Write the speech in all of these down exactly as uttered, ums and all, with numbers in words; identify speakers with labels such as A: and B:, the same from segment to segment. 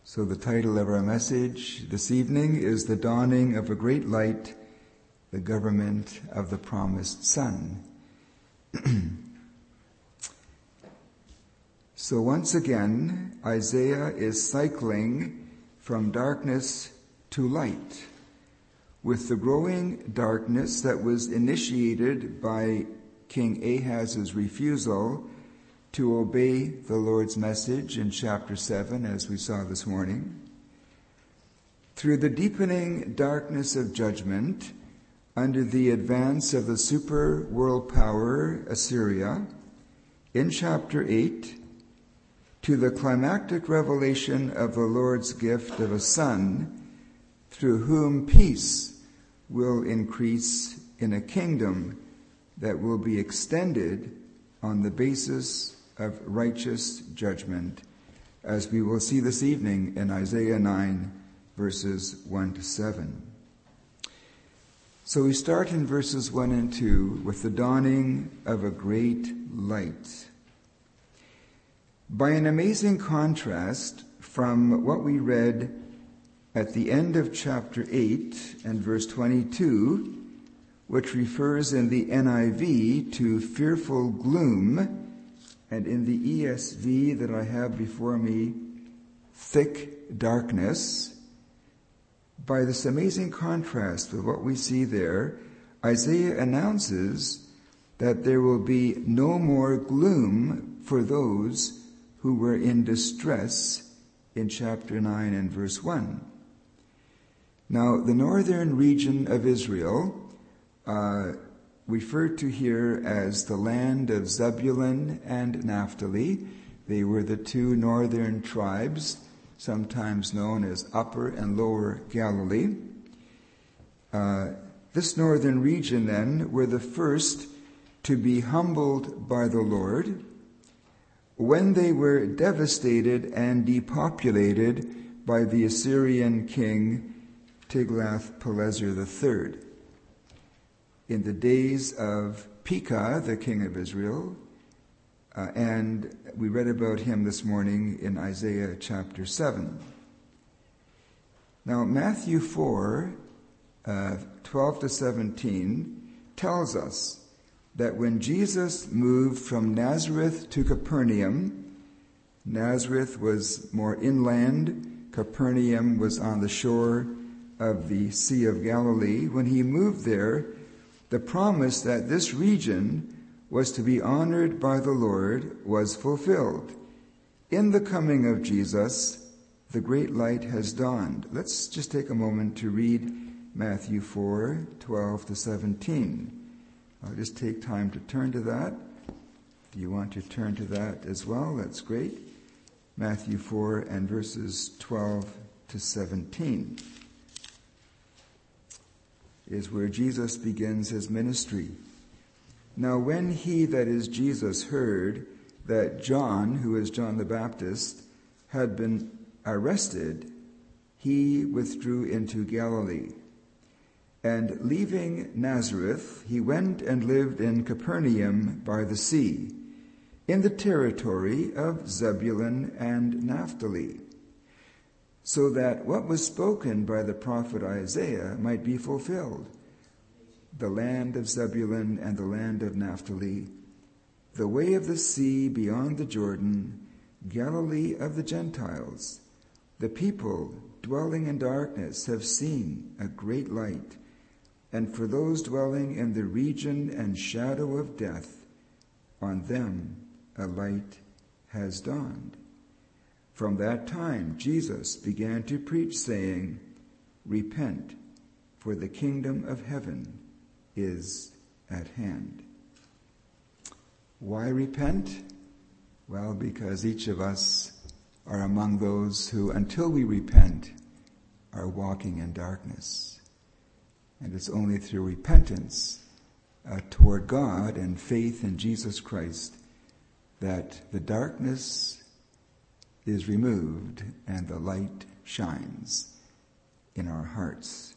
A: So the title of our message this evening is The Dawning of a Great Light, the Government of the Promised Son. So once again, Isaiah is cycling from darkness to light, with the growing darkness that was initiated by King Ahaz's refusal to obey the Lord's message in chapter seven, as we saw this morning, through the deepening darkness of judgment under the advance of the super world power Assyria in chapter eight, to the climactic revelation of the Lord's gift of a Son, through whom peace will increase in a kingdom that will be extended on the basis of righteous judgment, as we will see this evening in Isaiah nine, verses one to seven. So we start in verses one and two with the dawning of a great light. By an amazing contrast from what we read at the end of chapter eight and verse twenty-two, which refers in the N I V to fearful gloom, and in the E S V that I have before me, thick darkness. By this amazing contrast with what we see there, Isaiah announces that there will be no more gloom for those who were in distress in chapter nine and verse one. Now, the northern region of Israel, uh, referred to here as the land of Zebulun and Naphtali. They were the two northern tribes, sometimes known as Upper and Lower Galilee. Uh, this northern region, then, were the first to be humbled by the Lord when they were devastated and depopulated by the Assyrian king Tiglath-Pileser the third. In the days of Pekah, the king of Israel, uh, and we read about him this morning in Isaiah chapter seven. Now, Matthew four, uh, twelve to seventeen, tells us that when Jesus moved from Nazareth to Capernaum, Nazareth was more inland, Capernaum was on the shore of the Sea of Galilee. When he moved there, the promise that this region was to be honored by the Lord was fulfilled. In the coming of Jesus, the great light has dawned. Let's just take a moment to read Matthew four, twelve to seventeen. I'll just take time to turn to that. If you want to turn to that as well, that's great. Matthew four and verses twelve to seventeen. Is where Jesus begins his ministry. Now when he, that is Jesus, heard that John, who is John the Baptist, had been arrested, he withdrew into Galilee. And leaving Nazareth, he went and lived in Capernaum by the sea, in the territory of Zebulun and Naphtali, so that what was spoken by the prophet Isaiah might be fulfilled. The land of Zebulun and the land of Naphtali, the way of the sea beyond the Jordan, Galilee of the Gentiles. The people dwelling in darkness have seen a great light, and for those dwelling in the region and shadow of death, on them a light has dawned. From that time, Jesus began to preach, saying, "Repent, for the kingdom of heaven is at hand." Why repent? Well, because each of us are among those who, until we repent, are walking in darkness. And it's only through repentance uh, toward God and faith in Jesus Christ that the darkness is removed and the light shines in our hearts.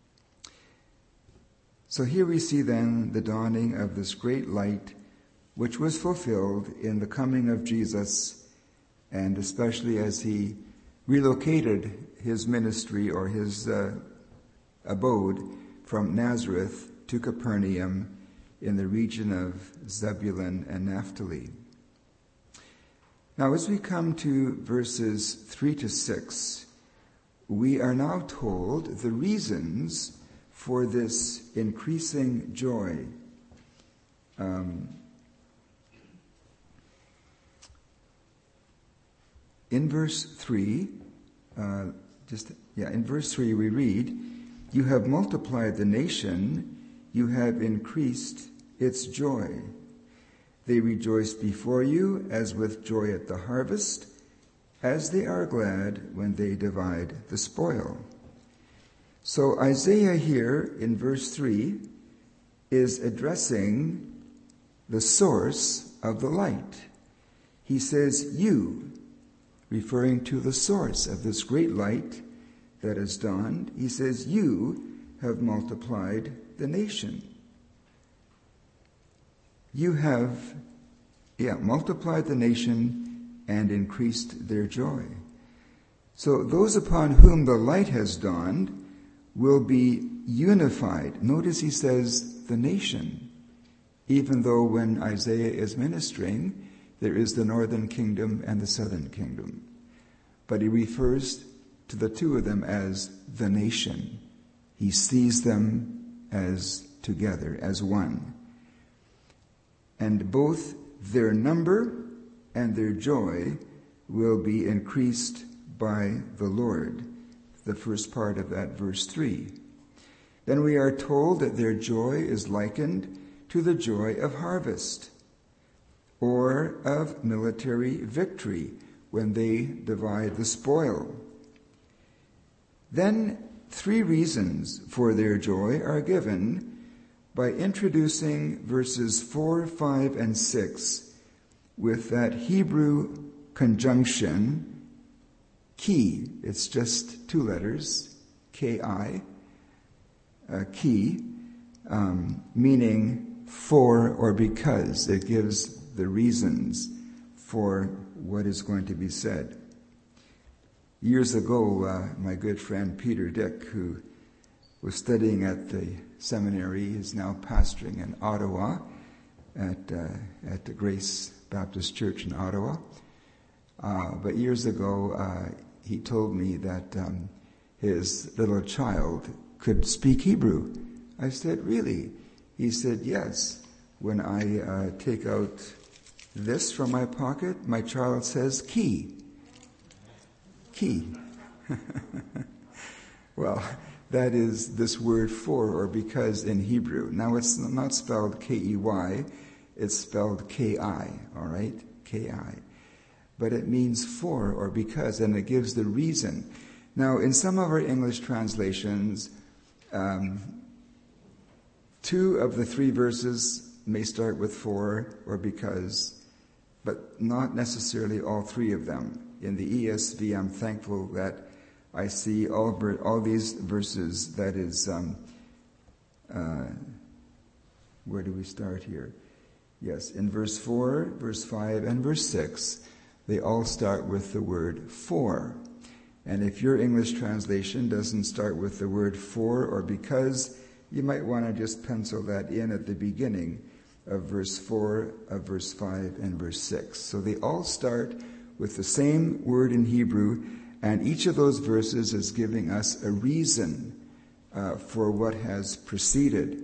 A: So here we see then the dawning of this great light, which was fulfilled in the coming of Jesus, and especially as he relocated his ministry or his uh, abode from Nazareth to Capernaum in the region of Zebulun and Naphtali. Now, as we come to verses three to six, we are now told the reasons for this increasing joy. Um, in verse three, uh, just yeah, in verse three we read, "You have multiplied the nation, you have increased its joy. They rejoice before you as with joy at the harvest, as they are glad when they divide the spoil." So Isaiah here in verse three is addressing the source of the light. He says, "You," referring to the source of this great light that has dawned. He says, "You have multiplied the nation." You have, yeah, multiplied the nation and increased their joy. So those upon whom the light has dawned will be unified. Notice he says the nation, even though when Isaiah is ministering, there is the northern kingdom and the southern kingdom. But he refers to the two of them as the nation. He sees them as together, as one. And both their number and their joy will be increased by the Lord. The first part of that verse three. Then we are told that their joy is likened to the joy of harvest or of military victory when they divide the spoil. Then three reasons for their joy are given by introducing verses four, five, and six with that Hebrew conjunction, ki. It's just two letters, K I, uh, ki, um, meaning for or because. It gives the reasons for what is going to be said. Years ago, uh, my good friend Peter Dick, who was studying at the seminary, is now pastoring in Ottawa at uh, at the Grace Baptist Church in Ottawa. Uh, but years ago, uh, he told me that um, his little child could speak Hebrew. I said, "Really?" He said, "Yes. When I uh, take out this from my pocket, my child says ki." Ki. Well, that is this word for or because in Hebrew. Now it's not spelled K E Y, it's spelled K I, all right? K I. But it means for or because, and it gives the reason. Now, in some of our English translations, um, two of the three verses may start with for or because, but not necessarily all three of them. In the E S V, I'm thankful that I see all all these verses. That is, um, uh, where do we start here? Yes, in verse four, verse five, and verse six, they all start with the word for. And if your English translation doesn't start with the word for or because, you might want to just pencil that in at the beginning of verse four, of verse five, and verse six. So they all start with the same word in Hebrew, and each of those verses is giving us a reason uh, for what has preceded.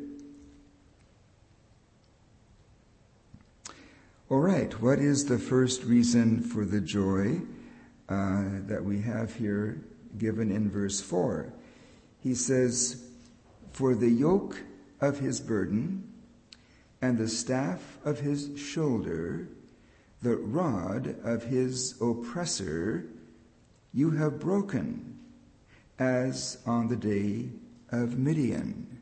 A: All right, what is the first reason for the joy uh, that we have here given in verse four? He says, "For the yoke of his burden and the staff of his shoulder, the rod of his oppressor, you have broken, as on the day of Midian."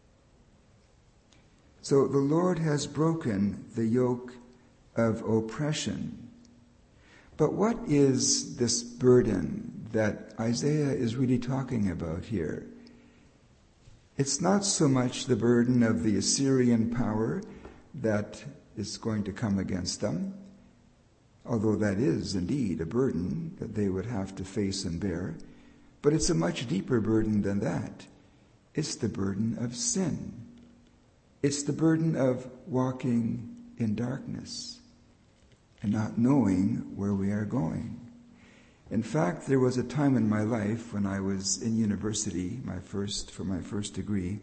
A: So the Lord has broken the yoke of oppression. But what is this burden that Isaiah is really talking about here? It's not so much the burden of the Assyrian power that is going to come against them. although that is indeed a burden that they would have to face and bear. But it's a much deeper burden than that. It's the burden of sin. It's the burden of walking in darkness and not knowing where we are going. In fact, there was a time in my life when I was in university, my first for my first degree.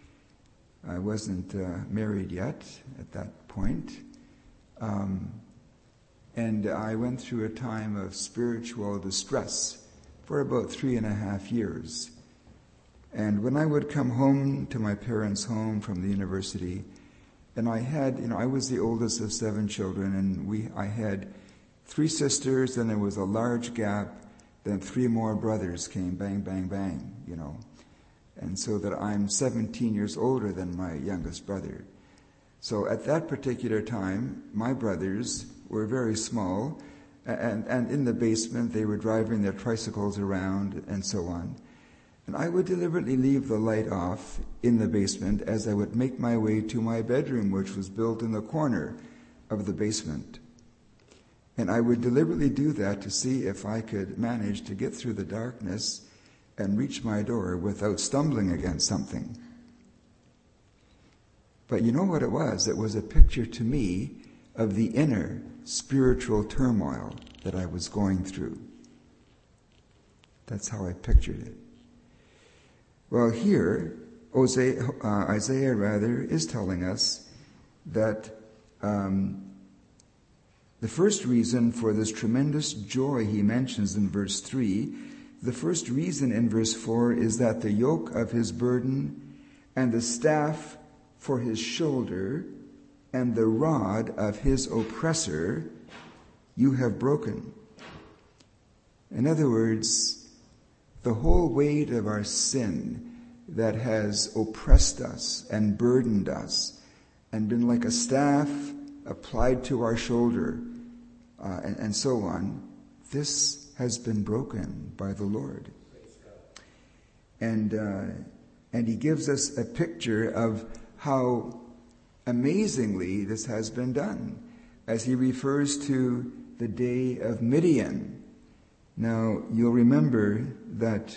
A: I wasn't uh, married yet at that point. Um, and I went through a time of spiritual distress for about three and a half years. And when I would come home to my parents' home from the university, and I had, you know, I was the oldest of seven children, and we, I had three sisters, then there was a large gap, then three more brothers came, bang, bang, bang, you know. And so that I'm seventeen years older than my youngest brother. So at that particular time, my brothers were very small, and, and in the basement they were driving their tricycles around and so on. And I would deliberately leave the light off in the basement as I would make my way to my bedroom, which was built in the corner of the basement. And I would deliberately do that to see if I could manage to get through the darkness and reach my door without stumbling against something. But you know what it was? It was a picture to me of the inner spiritual turmoil that I was going through. That's how I pictured it. Well, here, Isaiah, uh, Isaiah rather, is telling us that um, the first reason for this tremendous joy he mentions in verse three, the first reason in verse four is that the yoke of his burden and the staff for his shoulder and the rod of his oppressor you have broken. In other words, the whole weight of our sin that has oppressed us and burdened us and been like a staff applied to our shoulder uh, and, and so on, this has been broken by the Lord. And uh, and he gives us a picture of how amazingly this has been done as he refers to the day of Midian. Now, you'll remember that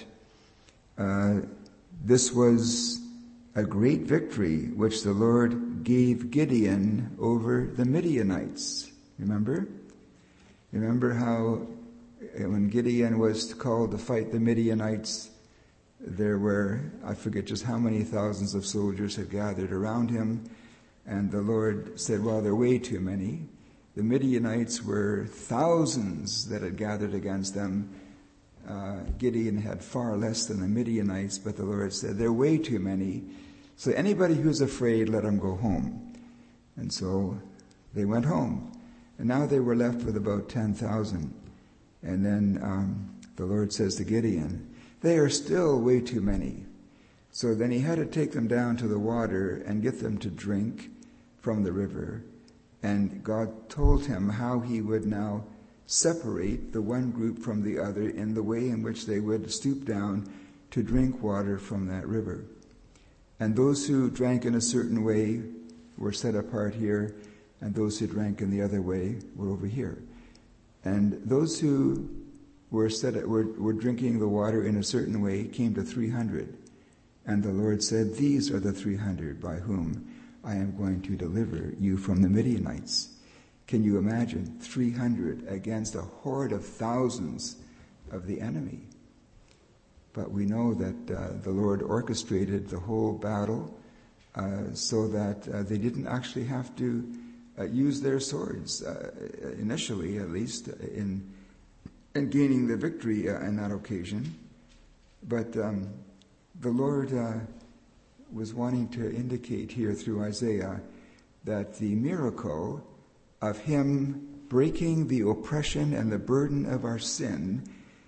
A: uh, this was a great victory which the Lord gave Gideon over the Midianites. Remember? Remember how when Gideon was called to fight the Midianites, there were, I forget just how many thousands of soldiers had gathered around him, and the Lord said, well, there are way too many. The Midianites were thousands that had gathered against them. Uh, Gideon had far less than the Midianites, but the Lord said, there are way too many. So anybody who's afraid, let them go home. And so they went home. And now they were left with about ten thousand. And then um, the Lord says to Gideon, they are still way too many. So then he had to take them down to the water and get them to drink from the river. And God told him how he would now separate the one group from the other in the way in which they would stoop down to drink water from that river. And those who drank in a certain way were set apart here, and those who drank in the other way were over here. And those who were set were, were drinking the water in a certain way came to three hundred. And the Lord said, these are the three hundred by whom I am going to deliver you from the Midianites. Can you imagine? three hundred against a horde of thousands of the enemy. But we know that uh, the Lord orchestrated the whole battle uh, so that uh, they didn't actually have to uh, use their swords, uh, initially at least, in, in gaining the victory uh, on that occasion. But um, the Lord uh, was wanting to indicate here through Isaiah that the miracle of him breaking the oppression and the burden of our sin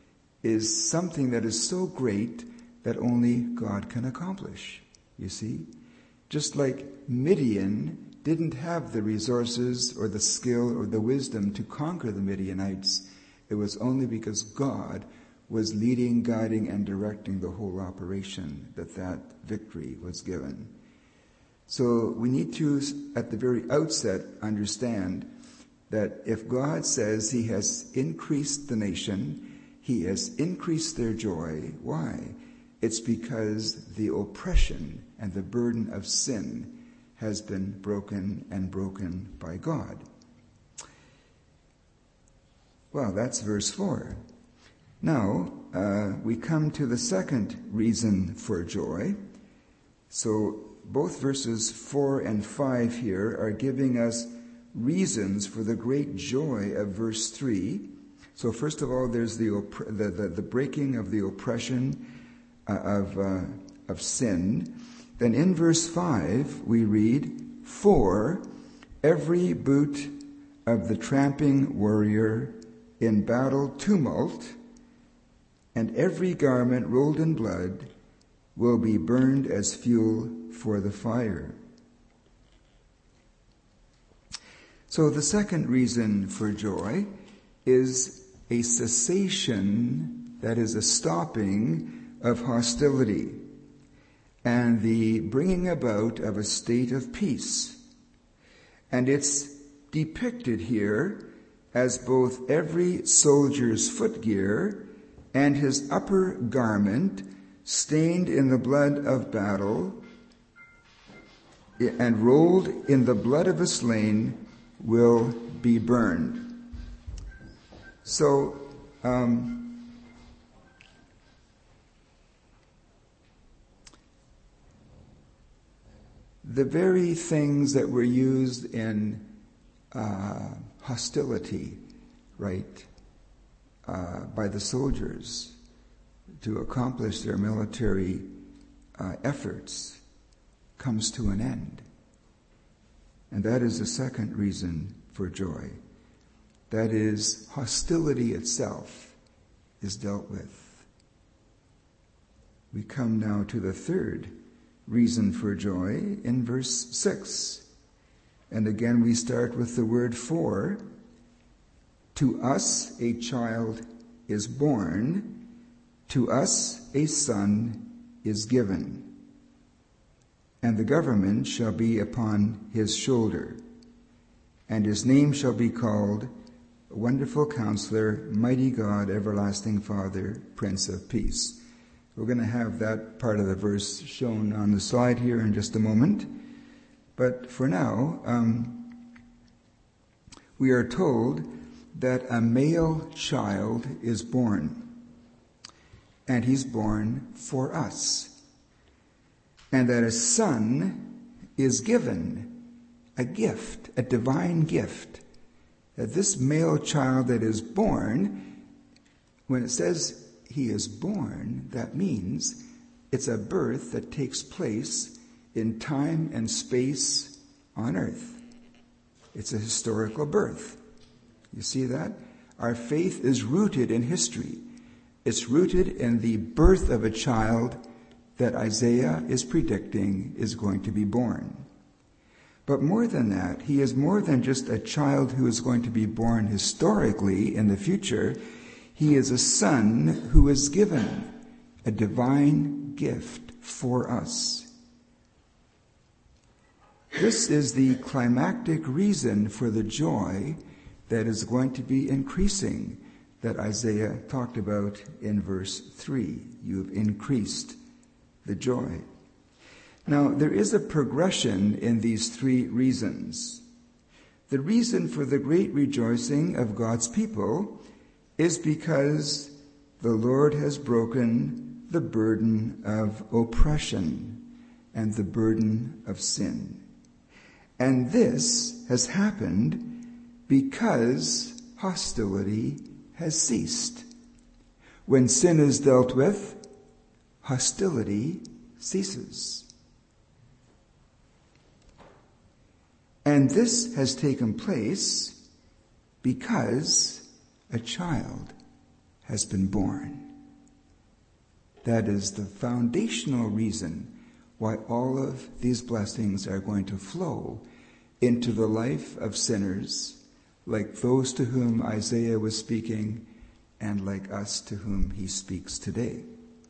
A: is something that is so great that only God can accomplish, you see. Just like Midian didn't have the resources or the skill or the wisdom to conquer the Midianites, it was only because God was leading, guiding, and directing the whole operation that that victory was given. So we need to, at the very outset, understand that if God says he has increased the nation, he has increased their joy. Why? It's because the oppression and the burden of sin has been broken and broken by God. Well, that's verse four. Now, uh, we come to the second reason for joy. So both verses four and five here are giving us reasons for the great joy of verse three. So first of all, there's the opp- the, the, the breaking of the oppression uh, of, uh, of sin. Then in verse five, we read, "For every boot of the tramping warrior in battle tumult, and every garment rolled in blood will be burned as fuel for the fire." So the second reason for joy is a cessation, that is a stopping of hostility, and the bringing about of a state of peace. And it's depicted here as both every soldier's footgear and his upper garment stained in the blood of battle and rolled in the blood of a slain will be burned. So, um, the very things that were used in uh, hostility, right, uh, by the soldiers to accomplish their military uh, efforts comes to an end. And that is the second reason for joy. That is, hostility itself is dealt with. We come now to the third reason for joy in verse six. And again we start with the word "for." "To us a child is born, to us a son is given, and the government shall be upon his shoulder, and his name shall be called Wonderful Counselor, Mighty God, Everlasting Father, Prince of Peace." We're going to have that part of the verse shown on the slide here in just a moment. But for now, um, we are told that a male child is born, and he's born for us, and that a son is given, a gift, a divine gift, that this male child that is born, when it says he is born, that means it's a birth that takes place in time and space on earth. It's a historical birth. You see that? Our faith is rooted in history. It's rooted in the birth of a child that Isaiah is predicting is going to be born. But more than that, he is more than just a child who is going to be born historically in the future. He is a son who is given a divine gift for us. This is the climactic reason for the joy that is going to be increasing that Isaiah talked about in verse three. You've increased the joy. Now, there is a progression in these three reasons. The reason for the great rejoicing of God's people is because the Lord has broken the burden of oppression and the burden of sin. And this has happened because hostility has ceased. When sin is dealt with, hostility ceases. And this has taken place because a child has been born. That is the foundational reason why all of these blessings are going to flow into the life of sinners, like those to whom Isaiah was speaking and like us to whom he speaks today.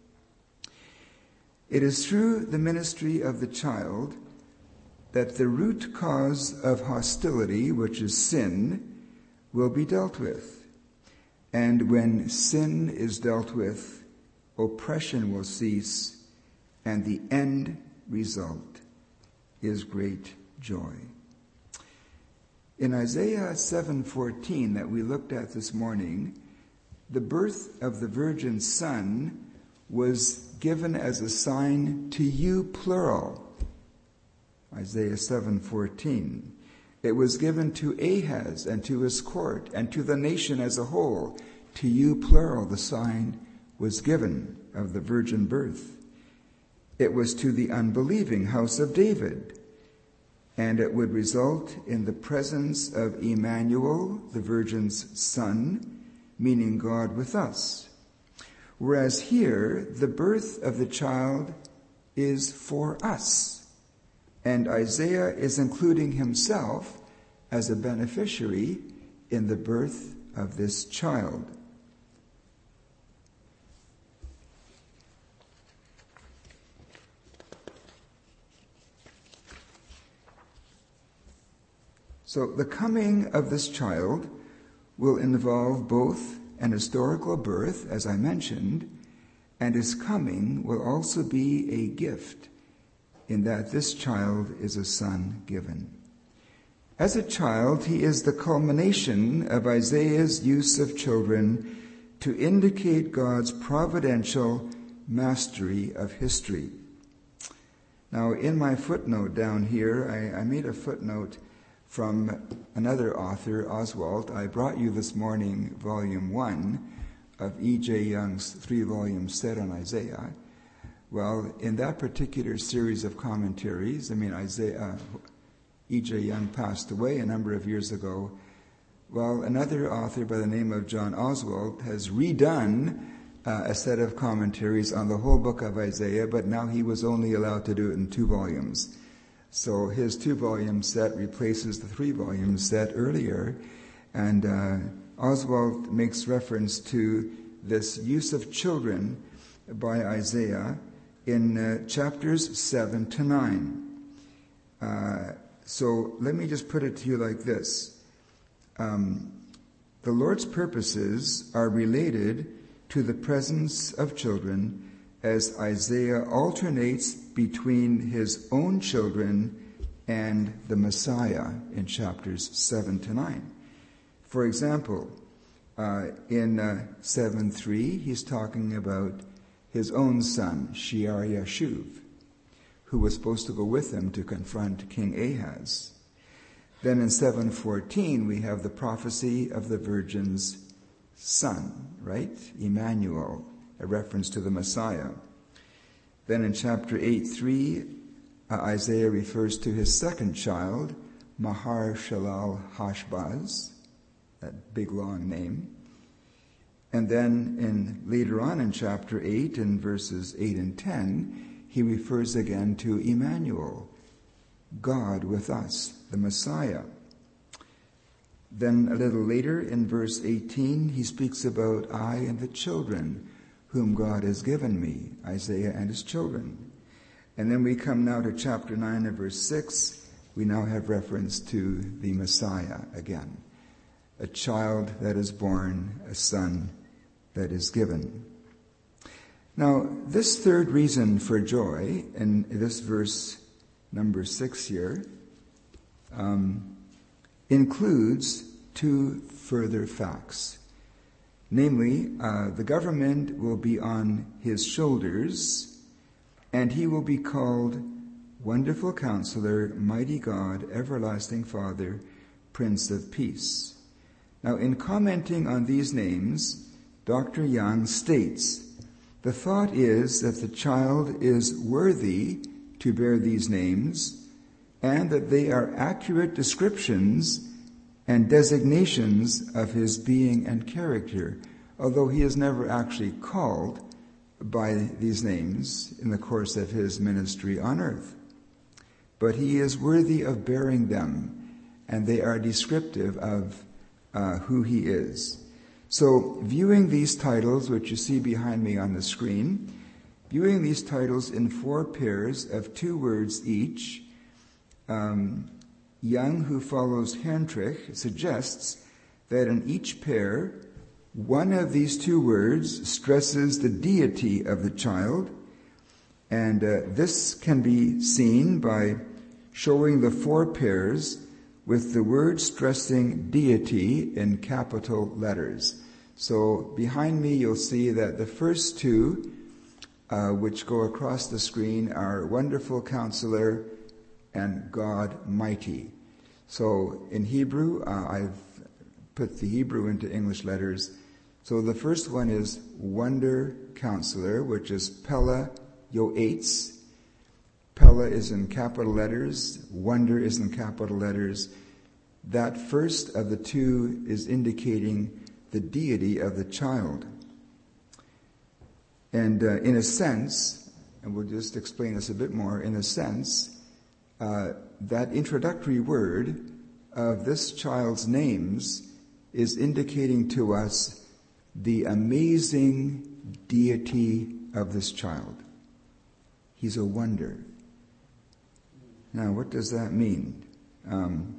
A: It is through the ministry of the child that the root cause of hostility, which is sin, will be dealt with. And when sin is dealt with, oppression will cease, and the end result is great joy. In Isaiah seven fourteen that we looked at this morning, the birth of the virgin son was given as a sign to you, plural. Isaiah seven fourteen. It was given to Ahaz and to his court and to the nation as a whole. To you, plural, the sign was given of the virgin birth. It was to the unbelieving house of David, and it would result in the presence of Emmanuel, the virgin's son, meaning God with us. Whereas here, the birth of the child is for us. And Isaiah is including himself as a beneficiary in the birth of this child. So the coming of this child will involve both an historical birth, as I mentioned, and his coming will also be a gift, in that this child is a son given. As a child, he is the culmination of Isaiah's use of children to indicate God's providential mastery of history. Now, in my footnote down here, I, I made a footnote from another author, Oswalt. I brought you this morning volume one of E J Young's three-volume set on Isaiah. Well, in that particular series of commentaries, I mean, Isaiah, uh, E J Young passed away a number of years ago. Well, another author by the name of John Oswalt has redone uh, a set of commentaries on the whole book of Isaiah, but now he was only allowed to do it in two volumes. So his two-volume set replaces the three-volume set earlier, and uh, Oswalt makes reference to this use of children by Isaiah in uh, chapters seven to nine. Uh, so let me just put it to you like this. Um, the Lord's purposes are related to the presence of children as Isaiah alternates between his own children and the Messiah in chapters seven to nine. For example, uh, in uh, seven three, he's talking about his own son, Shear Yashuv, who was supposed to go with him to confront King Ahaz. Then in seven fourteen, we have the prophecy of the virgin's son, right? Emmanuel, a reference to the Messiah. Then in chapter eight three, uh, Isaiah refers to his second child, Mahar Shalal Hashbaz, that big long name. And then in later on in chapter eight, in verses eight and ten, he refers again to Emmanuel, God with us, the Messiah. Then a little later in verse eighteen, he speaks about I and the children whom God has given me, Isaiah and his children. And then we come now to chapter nine and verse six. We now have reference to the Messiah again. A child that is born, a son that is given. Now, this third reason for joy, in this verse number six here, um, includes two further facts. Namely, uh, the government will be on his shoulders, and he will be called Wonderful Counselor, Mighty God, Everlasting Father, Prince of Peace. Now, in commenting on these names, Doctor Young states, the thought is that the child is worthy to bear these names, and that they are accurate descriptions and designations of his being and character, although he is never actually called by these names in the course of his ministry on earth. But he is worthy of bearing them, and they are descriptive of uh, who he is. So, viewing these titles, which you see behind me on the screen, viewing these titles in four pairs of two words each, um, Young, who follows Herrntrich, suggests that in each pair, one of these two words stresses the deity of the child, and uh, this can be seen by showing the four pairs with the word stressing deity in capital letters. So behind me you'll see that the first two, uh, which go across the screen, are Wonderful Counselor and God Mighty. So in Hebrew, uh, I've put the Hebrew into English letters. So the first one is Wonder Counselor, which is Pella Yoetz. Pella is in capital letters. Wonder is in capital letters. That first of the two is indicating the deity of the child. And uh, in a sense, and we'll just explain this a bit more, in a sense, uh, that introductory word of this child's names is indicating to us the amazing deity of this child. He's a wonder. Now, what does that mean? Um,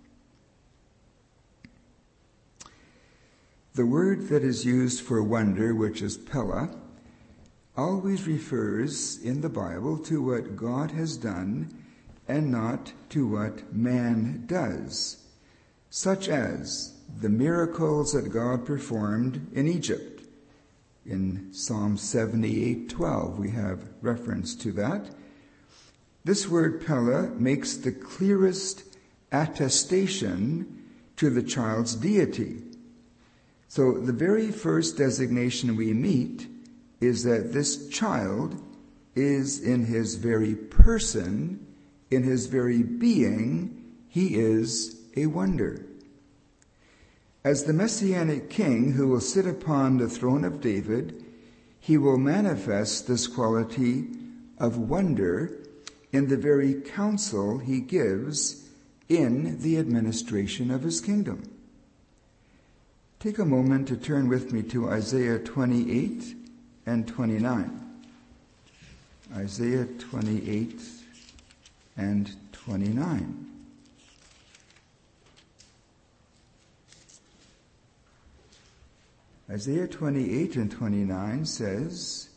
A: the word that is used for wonder, which is Pella, always refers in the Bible to what God has done and not to what man does, such as the miracles that God performed in Egypt. In Psalm seventy-eight twelve, we have reference to that. This word Pella makes the clearest attestation to the child's deity. So the very first designation we meet is that this child is in his very person, in his very being, he is a wonder. As the Messianic King who will sit upon the throne of David, he will manifest this quality of wonder in the very counsel he gives in the administration of his kingdom. Take a moment to turn with me to Isaiah twenty-eight and twenty-nine. Isaiah twenty-eight and twenty-nine. Isaiah twenty-eight and twenty-nine says,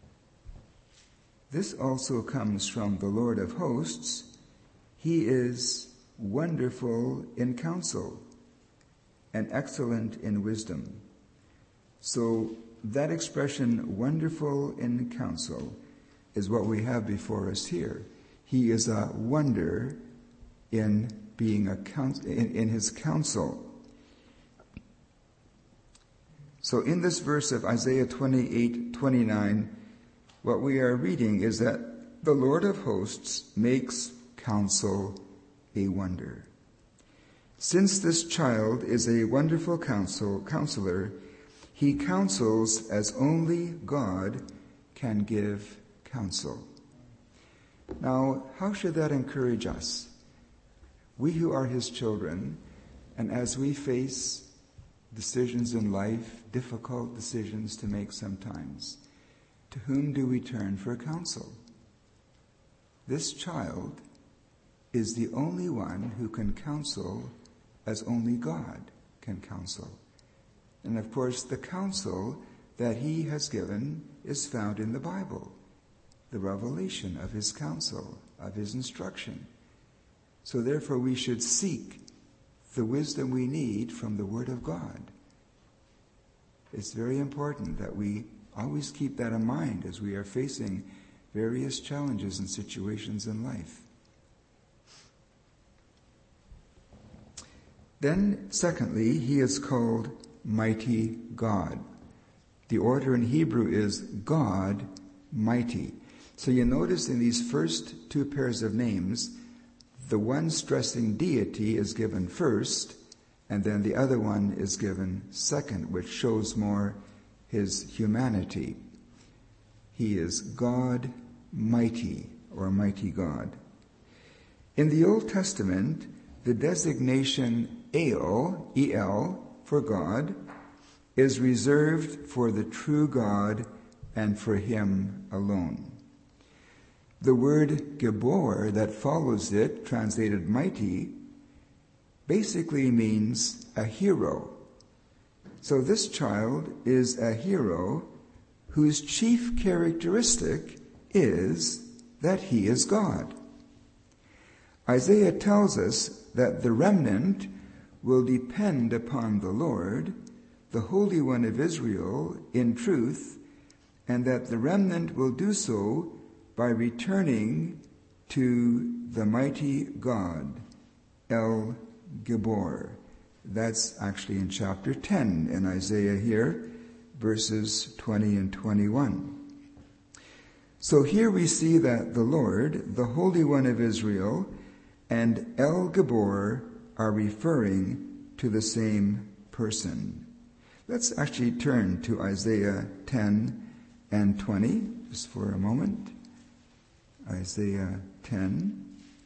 A: "This also comes from the Lord of hosts. He is wonderful in counsel and excellent in wisdom." So that expression, wonderful in counsel, is what we have before us here. He is a wonder in being a counsel, in, in his counsel. So in this verse of Isaiah twenty-eight twenty-nine, what we are reading is that the Lord of hosts makes counsel a wonder. Since this child is a wonderful counsel, counselor, he counsels as only God can give counsel. Now, how should that encourage us? We who are his children, and as we face decisions in life, difficult decisions to make sometimes, to whom do we turn for counsel? This child is the only one who can counsel as only God can counsel. And of course, the counsel that he has given is found in the Bible, the revelation of his counsel, of his instruction. So therefore we should seek the wisdom we need from the Word of God. It's very important that we always keep that in mind as we are facing various challenges and situations in life. Then, secondly, he is called Mighty God. The order in Hebrew is God Mighty. So you notice in these first two pairs of names, the one stressing deity is given first, and then the other one is given second, which shows more his humanity. He is God Mighty, or Mighty God. In the Old Testament, the designation El, E L, for God, is reserved for the true God and for him alone. The word Gibor that follows it, translated mighty, basically means a hero So this child is a hero whose chief characteristic is that he is God. Isaiah tells us that the remnant will depend upon the Lord, the Holy One of Israel, in truth, and that the remnant will do so by returning to the mighty God, El Gibor. That's actually in chapter ten in Isaiah here, verses twenty and twenty-one. So here we see that the Lord, the Holy One of Israel, and El Gibor are referring to the same person. Let's actually turn to Isaiah ten and twenty, just for a moment. Isaiah ten.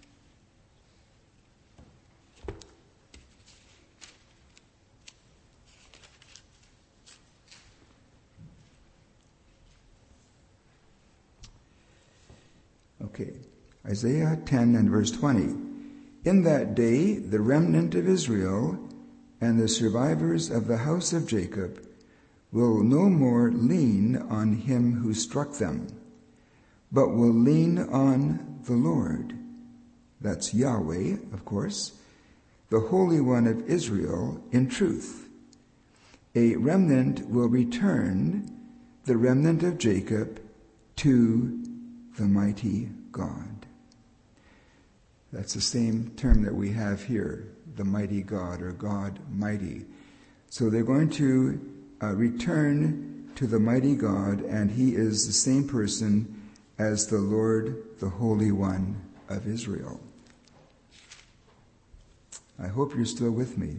A: Okay, Isaiah ten and verse twenty. In that day, the remnant of Israel and the survivors of the house of Jacob will no more lean on him who struck them, but will lean on the Lord. That's Yahweh, of course, the Holy One of Israel in truth. A remnant will return, the remnant of Jacob, to the mighty God. That's the same term that we have here, the mighty God, or God mighty. So they're going to uh, return to the mighty God, and he is the same person as the Lord, the Holy One of Israel. I hope you're still with me.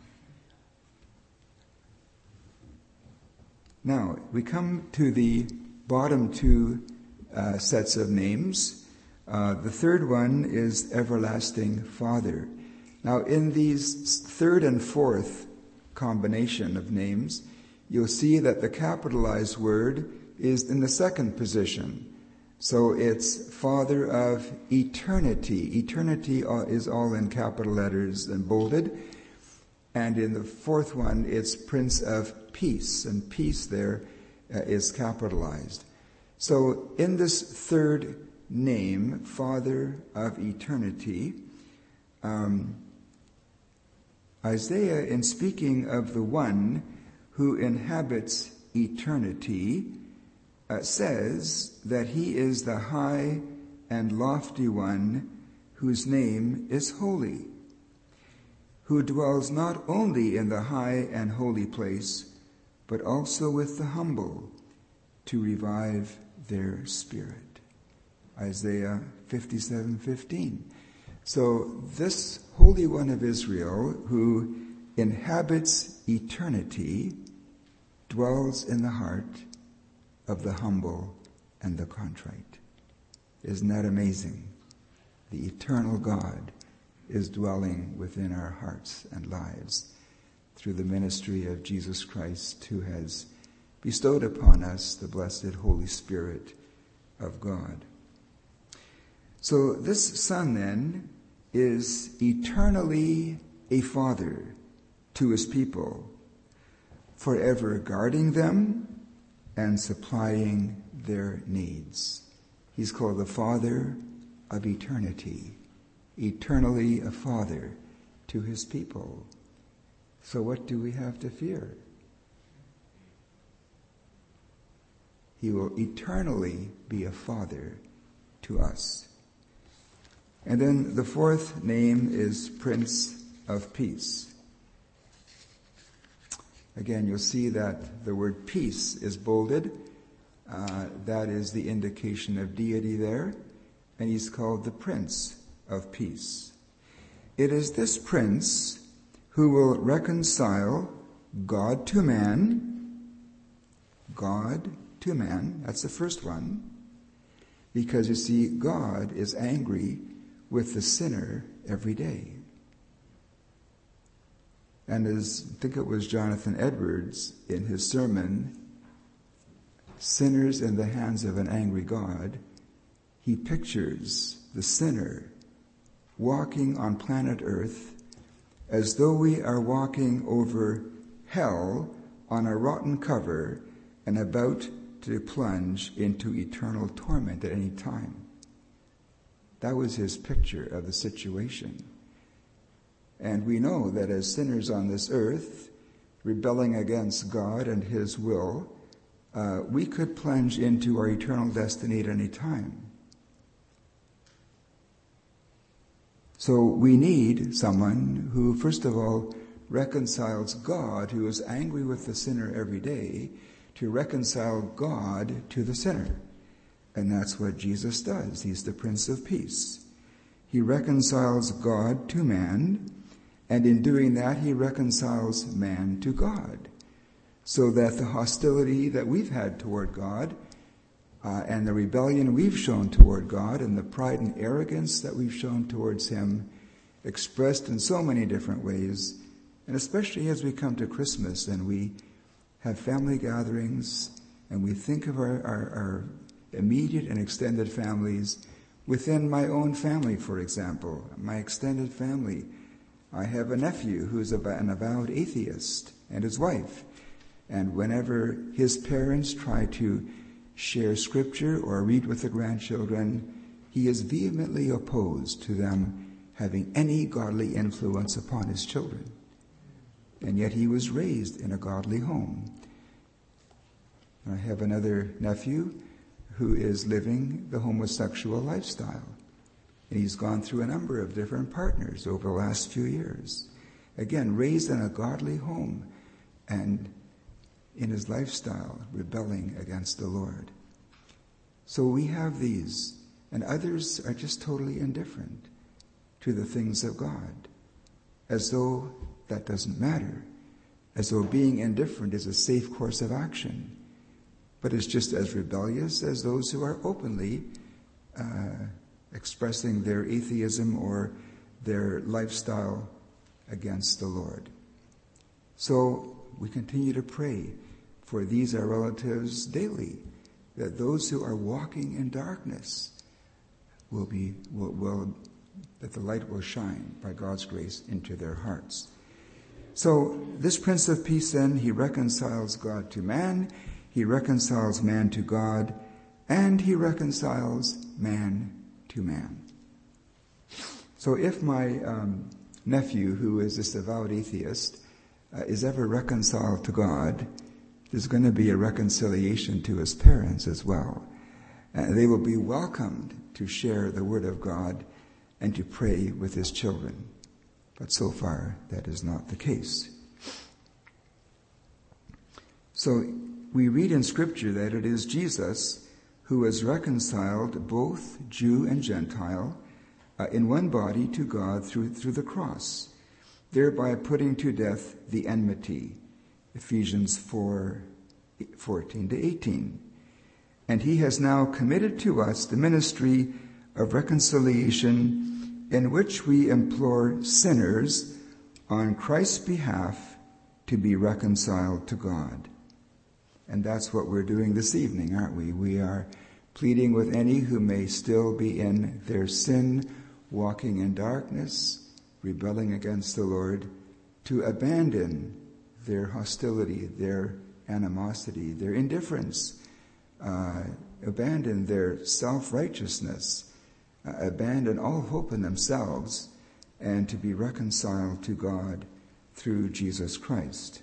A: Now, we come to the bottom two uh, sets of names. Uh, the third one is Everlasting Father. Now, in these third and fourth combination of names, you'll see that the capitalized word is in the second position. So it's Father of Eternity. Eternity is all in capital letters and bolded. And in the fourth one, it's Prince of Peace. And peace there uh, is capitalized. So in this third name, Father of Eternity, um, Isaiah, in speaking of the one who inhabits eternity, uh, says that he is the high and lofty one whose name is holy, who dwells not only in the high and holy place, but also with the humble to revive their spirit. Isaiah fifty-seven fifteen. So this Holy One of Israel, who inhabits eternity, dwells in the heart of the humble and the contrite. Isn't that amazing? The eternal God is dwelling within our hearts and lives through the ministry of Jesus Christ, who has bestowed upon us the blessed Holy Spirit of God. So this Son then is eternally a father to his people, forever guarding them and supplying their needs. He's called the Father of eternity, eternally a father to his people. So what do we have to fear? He will eternally be a father to us. And then the fourth name is Prince of Peace. Again, you'll see that the word peace is bolded. Uh, that is the indication of deity there. And he's called the Prince of Peace. It is this Prince who will reconcile God to man, God to man, that's the first one, because you see, God is angry with the sinner every day. And as I think it was Jonathan Edwards in his sermon, Sinners in the Hands of an Angry God, he pictures the sinner walking on planet Earth as though we are walking over hell on a rotten cover and about to plunge into eternal torment at any time. That was his picture of the situation. And we know that as sinners on this earth, rebelling against God and his will, uh, we could plunge into our eternal destiny at any time. So we need someone who, first of all, reconciles God, who is angry with the sinner every day, to reconcile God to the sinner. And that's what Jesus does. He's the Prince of Peace. He reconciles God to man, and in doing that, he reconciles man to God, so that the hostility that we've had toward God, uh, and the rebellion we've shown toward God, and the pride and arrogance that we've shown towards him, expressed in so many different ways, and especially as we come to Christmas and we have family gatherings, and we think of our, our, our immediate and extended families. Within my own family, for example, my extended family, I have a nephew who's an avowed atheist, and his wife. And whenever his parents try to share scripture or read with the grandchildren, he is vehemently opposed to them having any godly influence upon his children. And yet he was raised in a godly home. I have another nephew who is living the homosexual lifestyle. And he's gone through a number of different partners over the last few years. Again, raised in a godly home and in his lifestyle, rebelling against the Lord. So we have these, and others are just totally indifferent to the things of God, as though that doesn't matter, as though being indifferent is a safe course of action, but is just as rebellious as those who are openly uh, expressing their atheism or their lifestyle against the Lord. So we continue to pray for these our relatives daily, that those who are walking in darkness will be, will, will that the light will shine by God's grace into their hearts. So this Prince of Peace then, he reconciles God to man, he reconciles man to God, and he reconciles man to man. So if my um, nephew, who is this avowed atheist, uh, is ever reconciled to God, there's going to be a reconciliation to his parents as well. Uh, they will be welcomed to share the Word of God and to pray with his children. But so far, that is not the case. So we read in Scripture that it is Jesus who has reconciled both Jew and Gentile uh, in one body to God through, through the cross, thereby putting to death the enmity. Ephesians four, fourteen to eighteen. And he has now committed to us the ministry of reconciliation, in which we implore sinners on Christ's behalf to be reconciled to God. And that's what we're doing this evening, aren't we? We are pleading with any who may still be in their sin, walking in darkness, rebelling against the Lord, to abandon their hostility, their animosity, their indifference, uh, abandon their self-righteousness, uh, abandon all hope in themselves, and to be reconciled to God through Jesus Christ.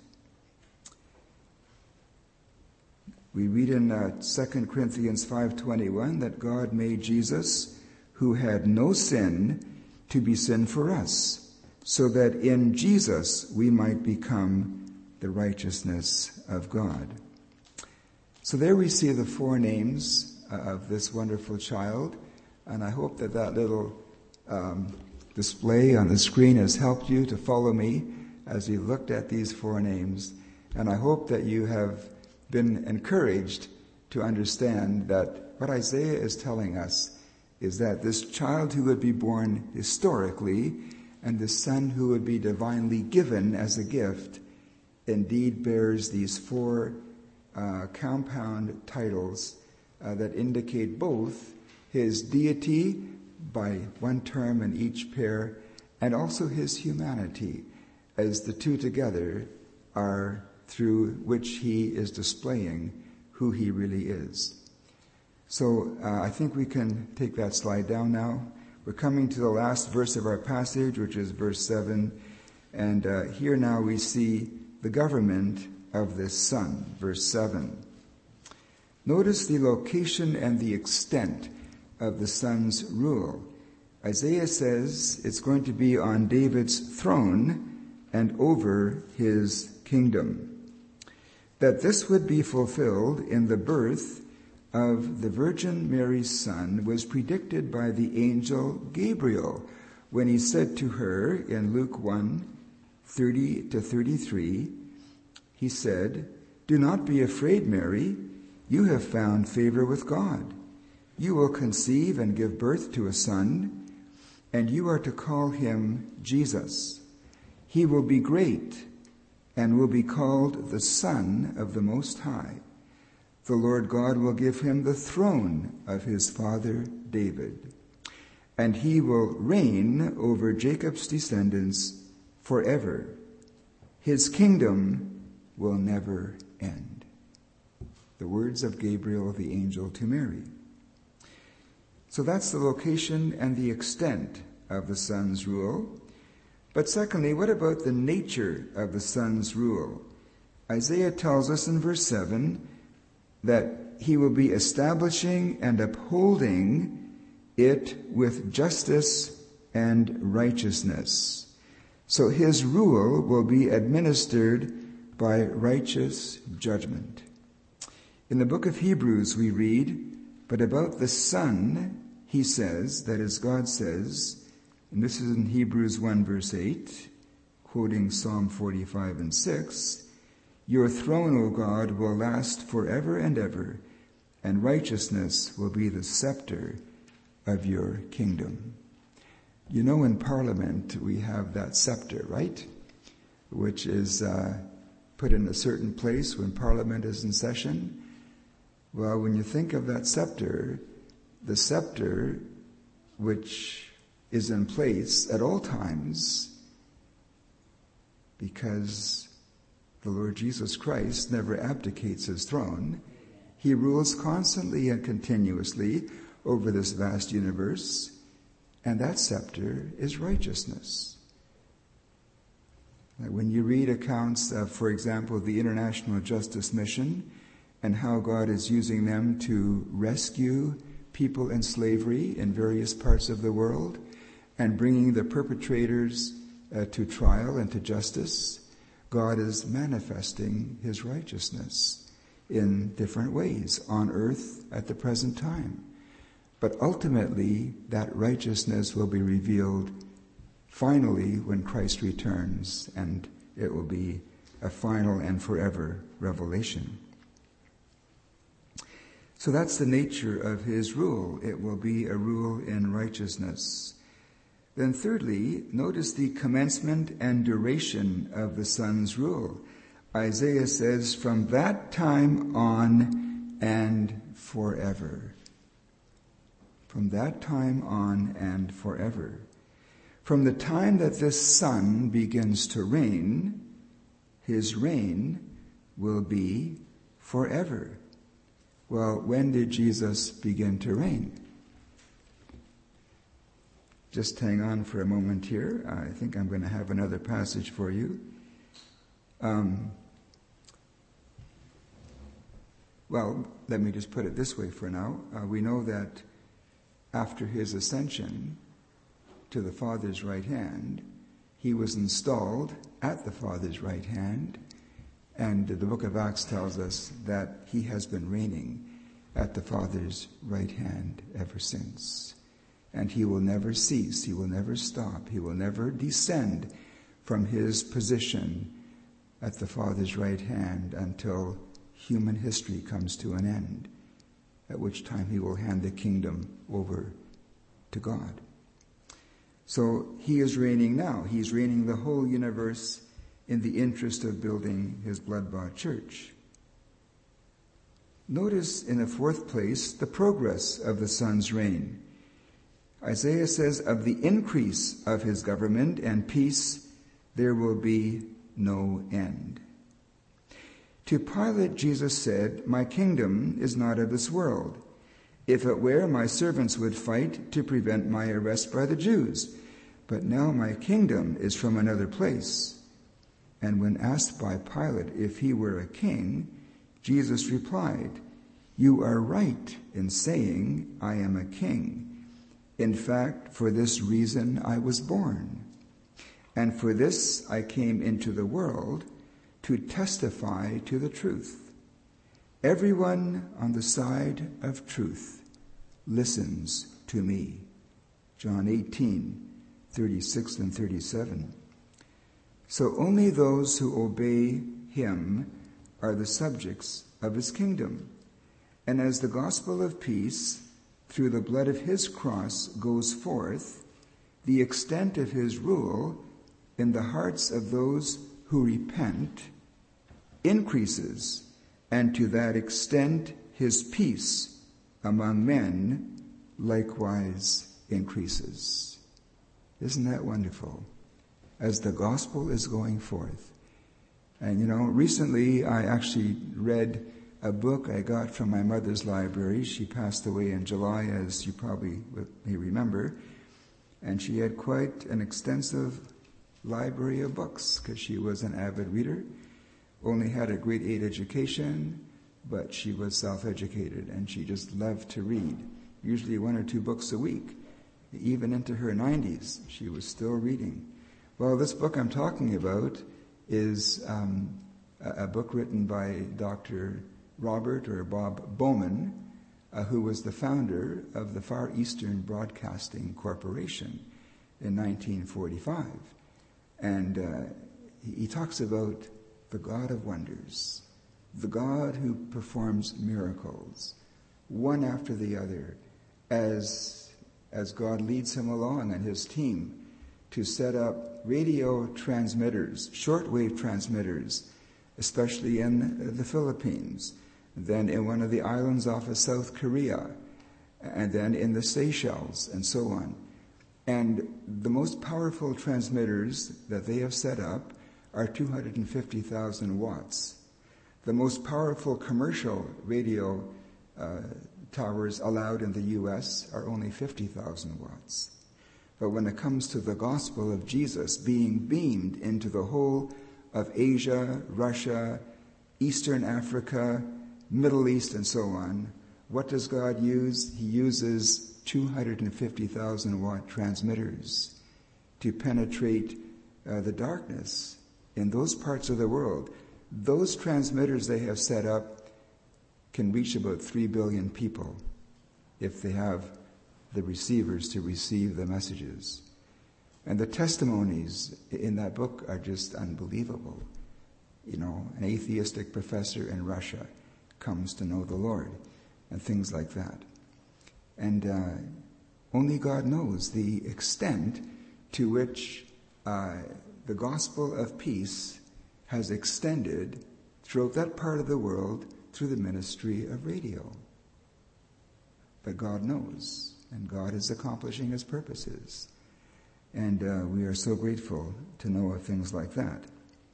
A: We read in uh, Second Corinthians five twenty-one that God made Jesus, who had no sin, to be sin for us, so that in Jesus we might become the righteousness of God. So there we see the four names uh, of this wonderful child, and I hope that that little um, display on the screen has helped you to follow me as we looked at these four names, and I hope that you have been encouraged to understand that what Isaiah is telling us is that this child who would be born historically and the son who would be divinely given as a gift indeed bears these four uh, compound titles uh, that indicate both his deity by one term in each pair and also his humanity, as the two together are through which he is displaying who he really is. So uh, I think we can take that slide down now. We're coming to the last verse of our passage, which is verse seven. And uh, here now we see the government of this Son, verse seven. Notice the location and the extent of the Son's rule. Isaiah says it's going to be on David's throne and over his kingdom. That this would be fulfilled in the birth of the Virgin Mary's Son was predicted by the angel Gabriel when he said to her in Luke one, thirty to thirty-three, he said, "Do not be afraid, Mary. You have found favor with God. You will conceive and give birth to a son, and you are to call him Jesus. He will be great and will be called the Son of the Most High. The Lord God will give him the throne of his father David, and he will reign over Jacob's descendants forever. His kingdom will never end." The words of Gabriel, the angel, to Mary. So that's the location and the extent of the Son's rule. But secondly, what about the nature of the Son's rule? Isaiah tells us in verse seven that he will be establishing and upholding it with justice and righteousness. So his rule will be administered by righteous judgment. In the book of Hebrews we read, "But about the Son, he says," that is, God says, and this is in Hebrews one verse eight, quoting Psalm forty-five and six, "Your throne, O God, will last forever and ever, and righteousness will be the scepter of your kingdom." You know, in Parliament we have that scepter, right? Which is uh, put in a certain place when Parliament is in session. Well, when you think of that scepter, the scepter which is in place at all times, because the Lord Jesus Christ never abdicates his throne. He rules constantly and continuously over this vast universe, and that scepter is righteousness. When you read accounts of, for example, the International Justice Mission and how God is using them to rescue people in slavery in various parts of the world and bringing the perpetrators uh, to trial and to justice, God is manifesting his righteousness in different ways on earth at the present time. But ultimately, that righteousness will be revealed finally when Christ returns, and it will be a final and forever revelation. So that's the nature of his rule. It will be a rule in righteousness. Then thirdly, notice the commencement and duration of the Son's rule. Isaiah says, "From that time on and forever." From that time on and forever. From the time that this Son begins to reign, his reign will be forever. Well, when did Jesus begin to reign? Just hang on for a moment here. I think I'm going to have another passage for you. Um, well, let me just put it this way for now. Uh, we know that after his ascension to the Father's right hand, he was installed at the Father's right hand, and the book of Acts tells us that he has been reigning at the Father's right hand ever since. And he will never cease, he will never stop, he will never descend from his position at the Father's right hand until human history comes to an end, at which time he will hand the kingdom over to God. So he is reigning now. He's reigning the whole universe in the interest of building his blood-bought church. Notice in the fourth place the progress of the Son's reign. Isaiah says, "Of the increase of his government and peace there will be no end." To Pilate Jesus said, "My kingdom is not of this world. If it were, my servants would fight to prevent my arrest by the Jews. But now my kingdom is from another place." And when asked by Pilate if he were a king, Jesus replied, "You are right in saying I am a king. In fact, for this reason I was born. And for this I came into the world, to testify to the truth. Everyone on the side of truth listens to me." John eighteen, thirty-six and thirty-seven. So only those who obey him are the subjects of his kingdom. And as the gospel of peace, through the blood of his cross, goes forth, the extent of his rule in the hearts of those who repent increases, and to that extent his peace among men likewise increases. Isn't that wonderful? As the gospel is going forth. And you know, recently I actually read a book I got from my mother's library. She passed away in July, as you probably may remember. And she had quite an extensive library of books because she was an avid reader. Only had a grade eight education, but she was self-educated and she just loved to read. Usually one or two books a week. Even into her nineties, she was still reading. Well, this book I'm talking about is um, a, a book written by Doctor Robert or Bob Bowman, uh, who was the founder of the Far Eastern Broadcasting Corporation in nineteen forty-five. And uh, he, he talks about the God of wonders, the God who performs miracles, one after the other, as, as God leads him along and his team to set up radio transmitters, shortwave transmitters, especially in the Philippines, then in one of the islands off of South Korea, and then in the Seychelles, and so on. And the most powerful transmitters that they have set up are two hundred fifty thousand watts. The most powerful commercial radio uh, towers allowed in the U S are only fifty thousand watts. But when it comes to the gospel of Jesus being beamed into the whole of Asia, Russia, Eastern Africa, Middle East, and so on, what does God use? He uses two hundred fifty thousand watt transmitters to penetrate uh, the darkness in those parts of the world. Those transmitters they have set up can reach about three billion people if they have the receivers to receive the messages. And the testimonies in that book are just unbelievable. You know, an atheistic professor in Russia comes to know the Lord, and things like that. And uh, only God knows the extent to which uh, the gospel of peace has extended throughout that part of the world through the ministry of radio. But God knows, and God is accomplishing his purposes. And uh, we are so grateful to know of things like that.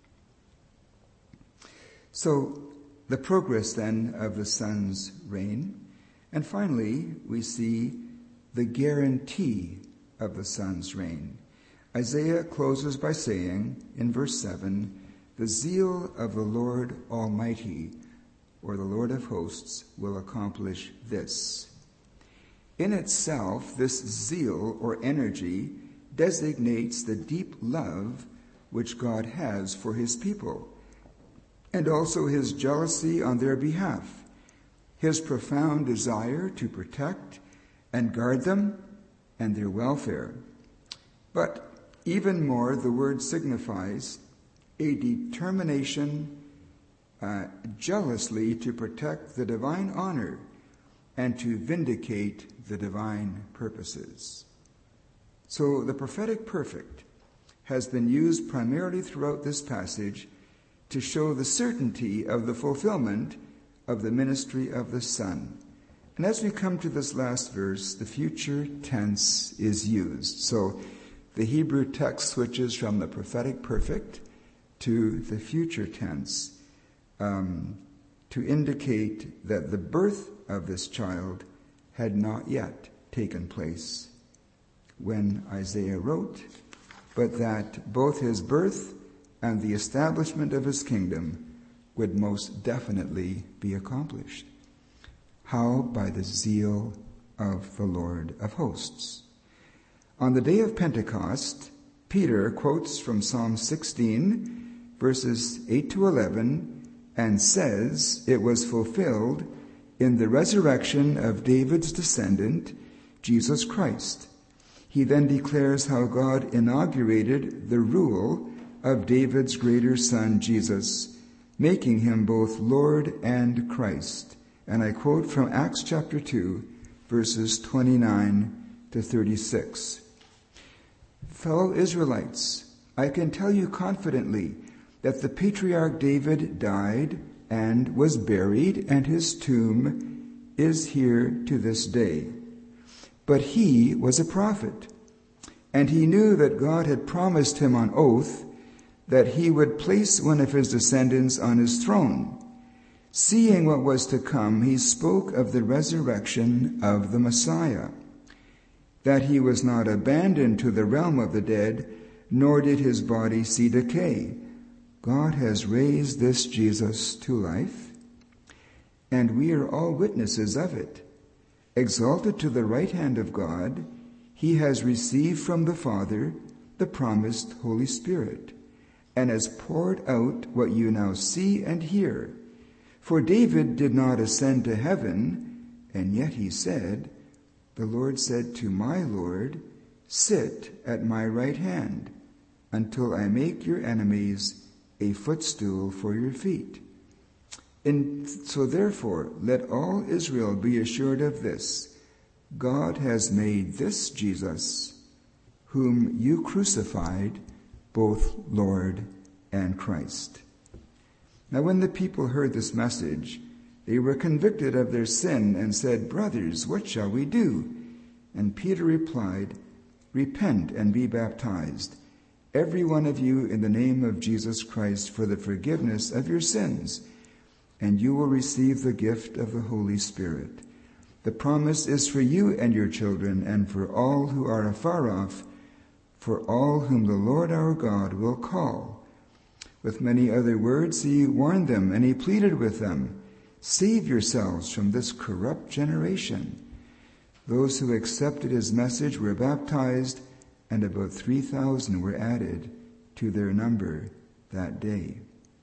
A: So, the progress then of the Son's reign. And finally, we see the guarantee of the Son's reign. Isaiah closes by saying in verse seven, "The zeal of the Lord Almighty, or the Lord of hosts, will accomplish this." In itself, this zeal or energy designates the deep love which God has for his people, and also his jealousy on their behalf, his profound desire to protect and guard them and their welfare. But even more, the word signifies a determination uh, jealously to protect the divine honor and to vindicate the divine purposes. So the prophetic perfect has been used primarily throughout this passage to show the certainty of the fulfillment of the ministry of the Son. And as we come to this last verse, the future tense is used. So the Hebrew text switches from the prophetic perfect to the future tense. um, to indicate that the birth of this child had not yet taken place when Isaiah wrote, but that both his birth and the establishment of his kingdom would most definitely be accomplished. How? By the zeal of the Lord of hosts. On the day of Pentecost, Peter quotes from Psalm sixteen, verses eight to eleven, and says it was fulfilled in the resurrection of David's descendant, Jesus Christ. He then declares how God inaugurated the rule of David's greater son, Jesus, making him both Lord and Christ. And I quote from Acts chapter two, verses twenty-nine to thirty-six. Fellow Israelites, I can tell you confidently that the patriarch David died and was buried, and his tomb is here to this day. But he was a prophet, and he knew that God had promised him on oath that he would place one of his descendants on his throne. Seeing what was to come, he spoke of the resurrection of the Messiah, that he was not abandoned to the realm of the dead, nor did his body see decay. God has raised this Jesus to life, and we are all witnesses of it. Exalted to the right hand of God, he has received from the Father the promised Holy Spirit, and has poured out what you now see and hear. For David did not ascend to heaven, and yet he said, the Lord said to my Lord, sit at my right hand, until I make your enemies a footstool for your feet. And so therefore, let all Israel be assured of this: God has made this Jesus, whom you crucified, both Lord and Christ. Now when the people heard this message, they were convicted of their sin and said, brothers, what shall we do? And Peter replied, repent and be baptized, every one of you, in the name of Jesus Christ, for the forgiveness of your sins, and you will receive the gift of the Holy Spirit. The promise is for you and your children, and for all who are afar off, for all whom the Lord our God will call. With many other words he warned them, and he pleaded with them, save yourselves from this corrupt generation. Those who accepted his message were baptized, and about three thousand were added to their number that day.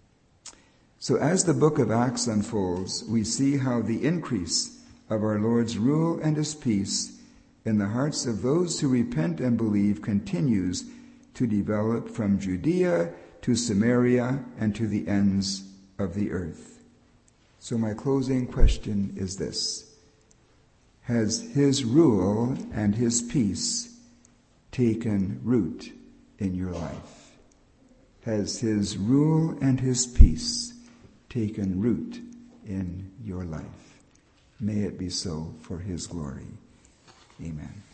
A: So as the book of Acts unfolds, we see how the increase of our Lord's rule and his peace in the hearts of those who repent and believe continues to develop from Judea to Samaria and to the ends of the earth. So my closing question is this: has his rule and his peace taken root in your life? Has his rule and his peace taken root in your life? May it be so for his glory. Amen.